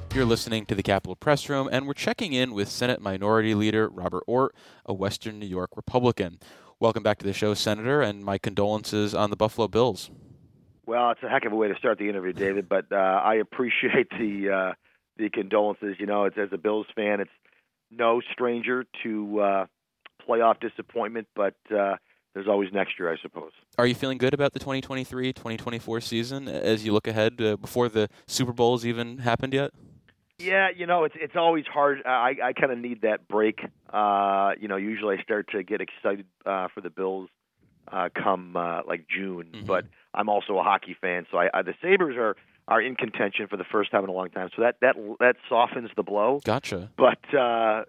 You're listening to the Capitol Press Room, and we're checking in with Senate Minority Leader Robert Ortt, a Western New York Republican. Welcome back to the show, Senator, and my condolences on the Buffalo Bills. Well, it's a heck of a way to start the interview, David, but I appreciate the condolences. You know, as a Bills fan, it's no stranger to playoff disappointment, but there's always next year, I suppose. Are you feeling good about the 2023-2024 season as you look ahead before the Super Bowl's even happened yet? Yeah, you know, it's always hard. I kind of need that break. Usually I start to get excited for the Bills come like June, but I'm also a hockey fan, so the Sabres are in contention for the first time in a long time. So that softens the blow. Gotcha. But I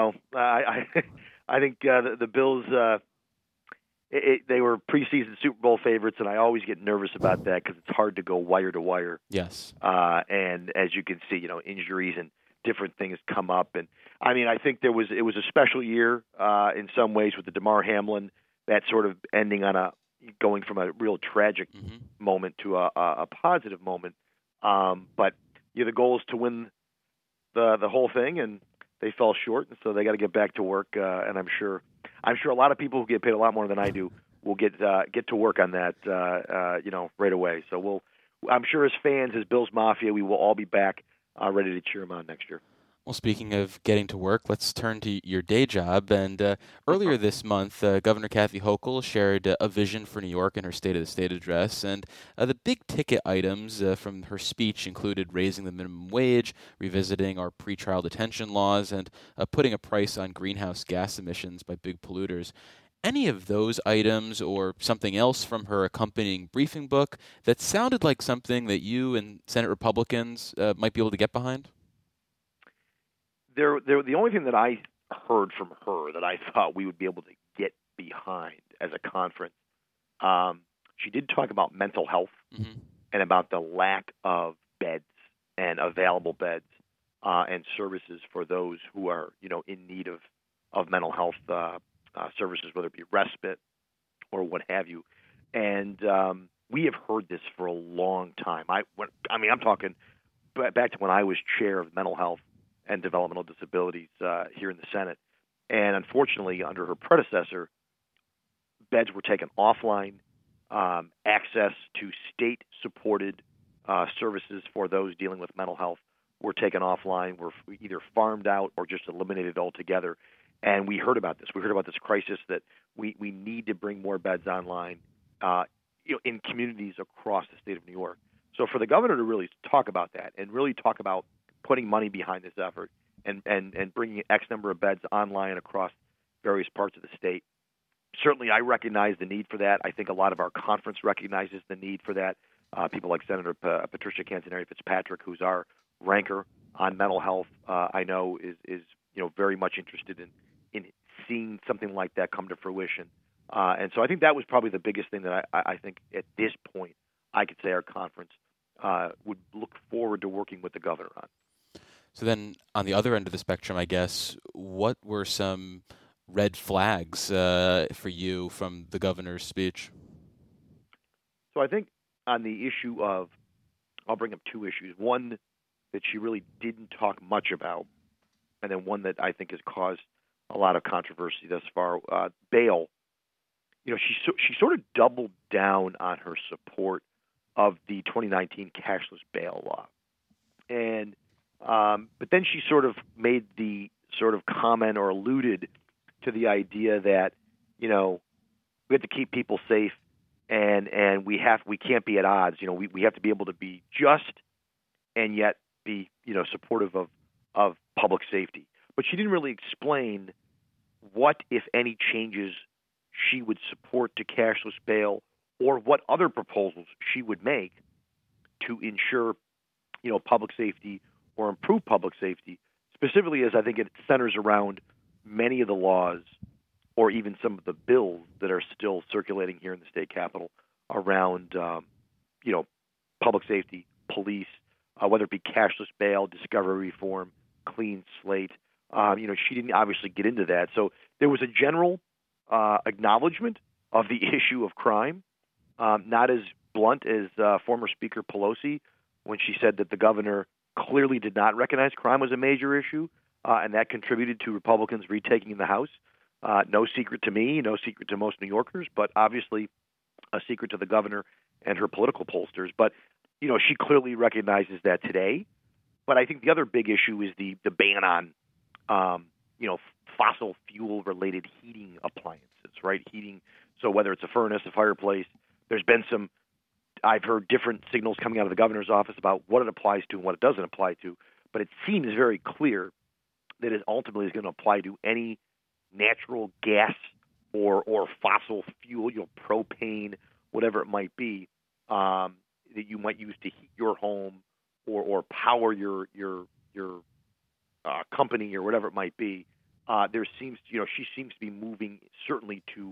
think the Bills they were preseason Super Bowl favorites, and I always get nervous about that because it's hard to go wire to wire. Yes. And as you can see, you know, injuries and different things come up, and I mean, I think it was a special year in some ways with the Damar Hamlin, that sort of ending on going from a real tragic moment to a positive moment. But the goal is to win the whole thing, and they fell short, and so they got to get back to work. And I'm sure a lot of people who get paid a lot more than I do will get to work on that, right away. So I'm sure as fans, as Bills Mafia, we will all be back ready to cheer them on next year. Well, speaking of getting to work, let's turn to your day job. And earlier this month, Governor Kathy Hochul shared a vision for New York in her State of the State address. And the big-ticket items from her speech included raising the minimum wage, revisiting our pretrial detention laws, and putting a price on greenhouse gas emissions by big polluters. Any of those items or something else from her accompanying briefing book that sounded like something that you and Senate Republicans might be able to get behind? The only thing that I heard from her that I thought we would be able to get behind as a conference, she did talk about mental health and about the lack of beds and available beds and services for those who are, in need of mental health services, whether it be respite or what have you. And we have heard this for a long time. I'm talking back to when I was chair of mental health and developmental disabilities here in the Senate. And unfortunately, under her predecessor, beds were taken offline. Access to state-supported services for those dealing with mental health were taken offline, were either farmed out or just eliminated altogether. And we heard about this. We heard about this crisis that we need to bring more beds online in communities across the state of New York. So for the governor to really talk about that and really talk about putting money behind this effort and bringing X number of beds online across various parts of the state. Certainly, I recognize the need for that. I think a lot of our conference recognizes the need for that. People like Senator Patricia Canzoneri Fitzpatrick, who's our ranker on mental health, I know is very much interested in seeing something like that come to fruition. And so I think that was probably the biggest thing that I think at this point I could say our conference would look forward to working with the governor on. So then on the other end of the spectrum, I guess, what were some red flags for you from the governor's speech? So I think on the issue of, I'll bring up two issues. One that she really didn't talk much about, and then one that I think has caused a lot of controversy thus far, bail. She sort of doubled down on her support of the 2019 cashless bail law. And but then she sort of made the sort of comment or alluded to the idea that, we have to keep people safe and we can't be at odds. We have to be able to be just and yet be, supportive of public safety. But she didn't really explain what, if any, changes she would support to cashless bail or what other proposals she would make to ensure, public safety or improve public safety, specifically as I think it centers around many of the laws or even some of the bills that are still circulating here in the state capitol around, public safety, police, whether it be cashless bail, discovery reform, clean slate. She didn't obviously get into that. So there was a general acknowledgement of the issue of crime, not as blunt as former Speaker Pelosi when she said that the governor clearly did not recognize crime was a major issue, and that contributed to Republicans retaking the House. No secret to me, no secret to most New Yorkers, but obviously a secret to the governor and her political pollsters. But, she clearly recognizes that today. But I think the other big issue is the ban on, fossil fuel-related heating appliances, right? Heating, so whether it's a furnace, a fireplace, there's been I've heard different signals coming out of the governor's office about what it applies to and what it doesn't apply to. But it seems very clear that it ultimately is going to apply to any natural gas or fossil fuel, propane, whatever it might be, that you might use to heat your home or power your company or whatever it might be. She seems to be moving certainly to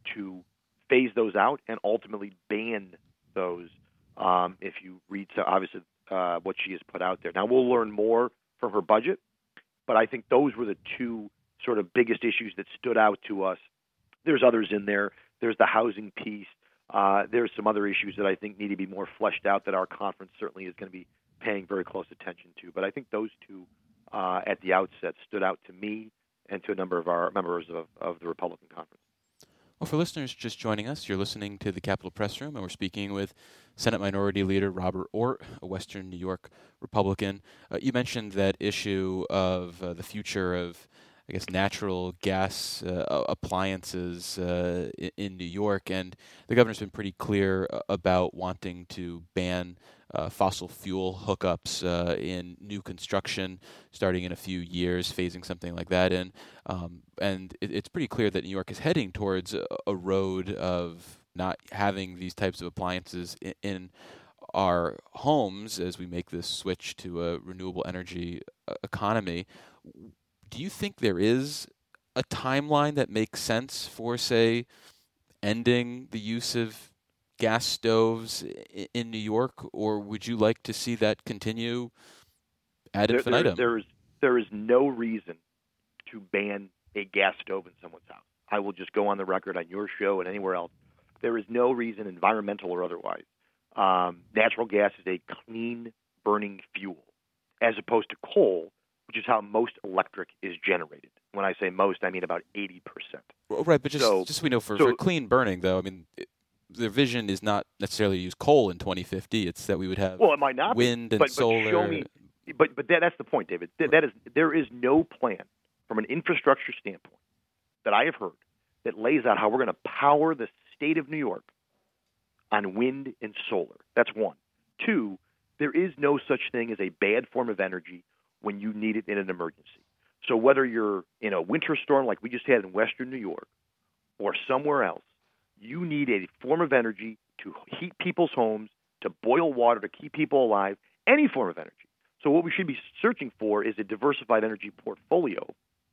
phase those out and ultimately ban those. If you read, obviously, what she has put out there. Now we'll learn more from her budget, but I think those were the two sort of biggest issues that stood out to us. There's others in there. There's the housing piece. There's some other issues that I think need to be more fleshed out that our conference certainly is going to be paying very close attention to. But I think those two at the outset stood out to me and to a number of our members of the Republican conference. Well, for listeners just joining us, you're listening to the Capitol Press Room, and we're speaking with Senate Minority Leader Robert Ortt, a Western New York Republican. You mentioned that issue of the future of, I guess, natural gas appliances in New York, and the governor's been pretty clear about wanting to ban fossil fuel hookups in new construction starting in a few years, phasing something like that in. And it's pretty clear that New York is heading towards a road of not having these types of appliances in our homes as we make this switch to a renewable energy economy. Do you think there is a timeline that makes sense for, say, ending the use of gas stoves in New York, or would you like to see that continue ad infinitum? There is no reason to ban a gas stove in someone's house. I will just go on the record on your show and anywhere else. There is no reason, environmental or otherwise. Natural gas is a clean burning fuel, as opposed to coal, which is how most electric is generated. When I say most, I mean about 80%. Right, but just so we know, for clean burning, though, I mean, their vision is not necessarily to use coal in 2050. It's that we would have it might not wind and solar. But show me. But that's the point, David. There is no plan from an infrastructure standpoint that I have heard that lays out how we're going to power the state of New York on wind and solar. That's one. Two, there is no such thing as a bad form of energy when you need it in an emergency. So whether you're in a winter storm like we just had in Western New York or somewhere else, you need a form of energy to heat people's homes, to boil water, to keep people alive, any form of energy. So what we should be searching for is a diversified energy portfolio.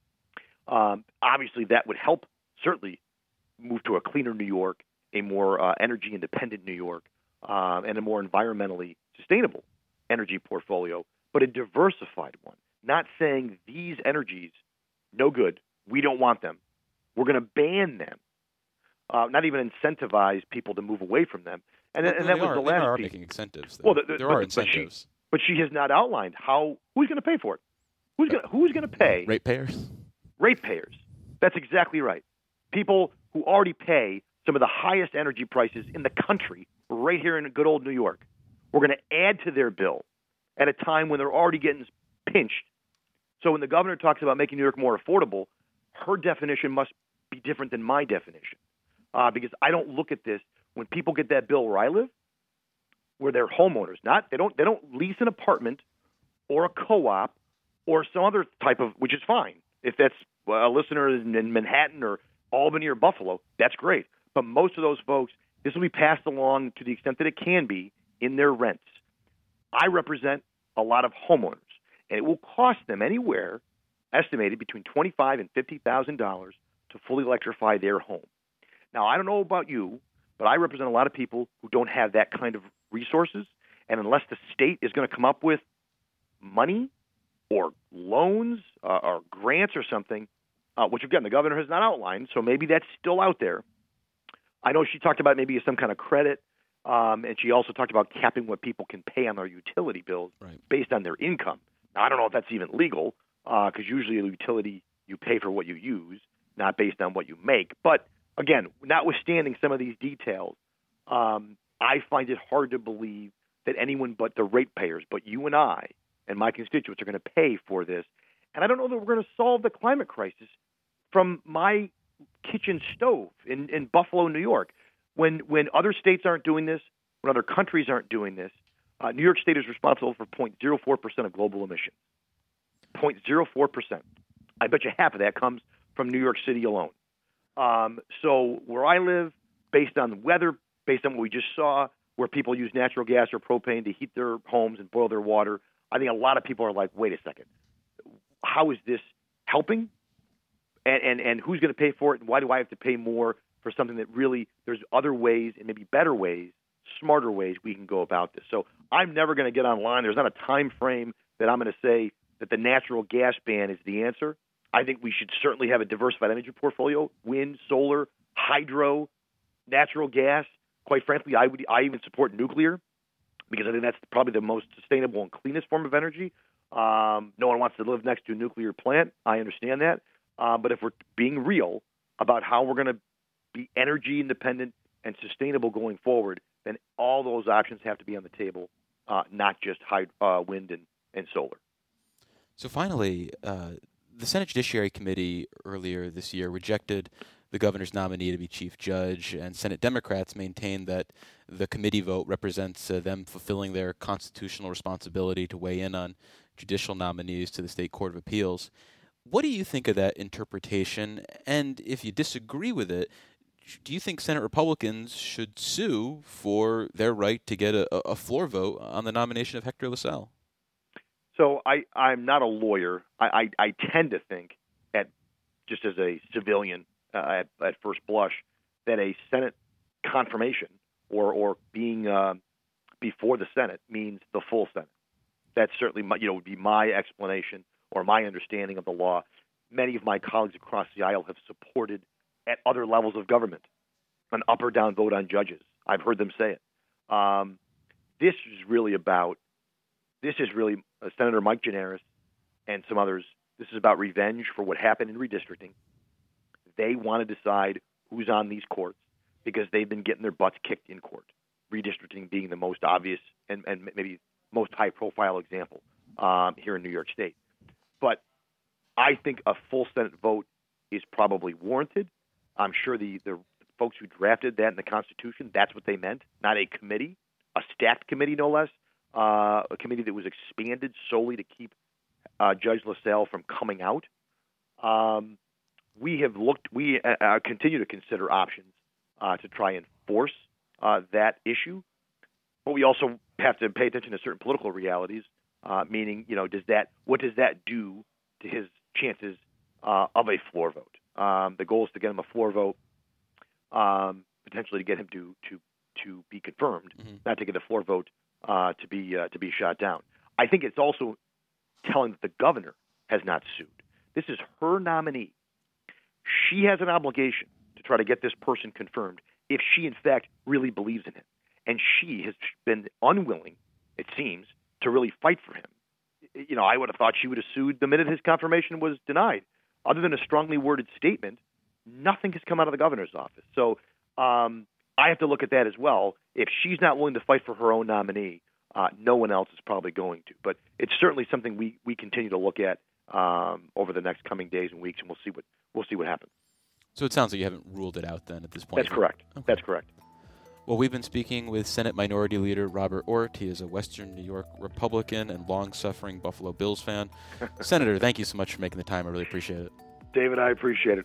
Obviously, that would help certainly move to a cleaner New York, a more energy-independent New York, and a more environmentally sustainable energy portfolio, but a diversified one. Not saying these energies, no good, we don't want them. We're going to ban them. Not even incentivize people to move away from them. And that was the last piece. They are making incentives. Though. Well, there are incentives. But she has not outlined who's going to pay for it. Who's going to pay? Ratepayers. Ratepayers. That's exactly right. People who already pay some of the highest energy prices in the country right here in good old New York. We're going to add to their bill at a time when they're already getting pinched. So when the governor talks about making New York more affordable, her definition must be different than my definition. Because I don't look at this when people get that bill where I live, where they're homeowners. They don't lease an apartment or a co-op or some other type of, which is fine. If that's a listener in Manhattan or Albany or Buffalo, that's great. But most of those folks, this will be passed along to the extent that it can be in their rents. I represent a lot of homeowners, and it will cost them anywhere estimated between $25,000 and $50,000 to fully electrify their home. Now, I don't know about you, but I represent a lot of people who don't have that kind of resources, and unless the state is going to come up with money or loans or grants or something, which, again, the governor has not outlined, so maybe that's still out there. I know she talked about maybe some kind of credit. And she also talked about capping what people can pay on their utility bills based on their income. Now, I don't know if that's even legal, because usually a utility, you pay for what you use, not based on what you make. But again, notwithstanding some of these details, I find it hard to believe that anyone but the ratepayers, but you and I and my constituents, are going to pay for this. And I don't know that we're going to solve the climate crisis from my kitchen stove in Buffalo, New York. When other states aren't doing this, when other countries aren't doing this, New York State is responsible for 0.04% of global emissions. 0.04%. I bet you half of that comes from New York City alone. So where I live, based on the weather, based on what we just saw, where people use natural gas or propane to heat their homes and boil their water, I think a lot of people are like, wait a second, how is this helping? And who's going to pay for it? And why do I have to pay more for something that really there's other ways and maybe better ways, smarter ways we can go about this? So I'm never going to get online. There's not a time frame that I'm going to say that the natural gas ban is the answer. I think we should certainly have a diversified energy portfolio: wind, solar, hydro, natural gas. Quite frankly, I even support nuclear, because I think that's probably the most sustainable and cleanest form of energy. No one wants to live next to a nuclear plant. I understand that. But if we're being real about how we're going to be energy independent and sustainable going forward, then all those options have to be on the table, not just wind and solar. So finally, the Senate Judiciary Committee earlier this year rejected the governor's nominee to be chief judge, and Senate Democrats maintained that the committee vote represents them fulfilling their constitutional responsibility to weigh in on judicial nominees to the State Court of Appeals. What do you think of that interpretation? And if you disagree with it, do you think Senate Republicans should sue for their right to get a floor vote on the nomination of Hector LaSalle? So I'm not a lawyer. I tend to think, just as a civilian at first blush, that a Senate confirmation or being before the Senate means the full Senate. That's certainly would be my explanation or my understanding of the law. Many of my colleagues across the aisle have supported, at other levels of government, an up or down vote on judges. I've heard them say it. This is really Senator Mike Gianaris and some others. This is about revenge for what happened in redistricting. They want to decide who's on these courts because they've been getting their butts kicked in court. Redistricting being the most obvious and maybe most high-profile example here in New York State. But I think a full Senate vote is probably warranted. I'm sure the folks who drafted that in the Constitution, that's what they meant, not a committee, a stacked committee no less, a committee that was expanded solely to keep Judge LaSalle from coming out. We continue to consider options to try and force that issue, but we also have to pay attention to certain political realities. Meaning, what does that do to his chances of a floor vote? The goal is to get him a floor vote, potentially to get him to be confirmed, not to get a floor vote to be shot down. I think it's also telling that the governor has not sued. This is her nominee. She has an obligation to try to get this person confirmed if she, in fact, really believes in him. And she has been unwilling, it seems, to really fight for him. I would have thought she would have sued the minute his confirmation was denied. Other than a strongly worded statement, nothing has come out of the governor's office. So I have to look at that as well. If she's not willing to fight for her own nominee, no one else is probably going to. But it's certainly something we continue to look at over the next coming days and weeks, and we'll see what happens. So it sounds like you haven't ruled it out then at this point. That's correct. Okay. That's correct. Well, we've been speaking with Senate Minority Leader Robert Ortt. He is a Western New York Republican and long-suffering Buffalo Bills fan. Senator, thank you so much for making the time. I really appreciate it. David, I appreciate it.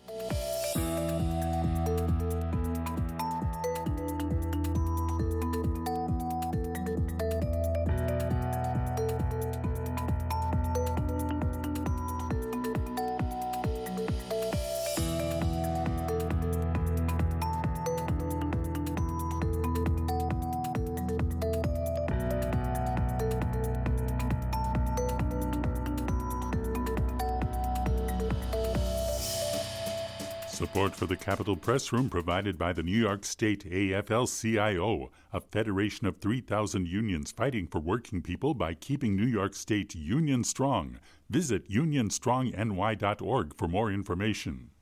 Support for the Capitol Press Room provided by the New York State AFL-CIO, a federation of 3,000 unions fighting for working people by keeping New York State union strong. Visit unionstrongny.org for more information.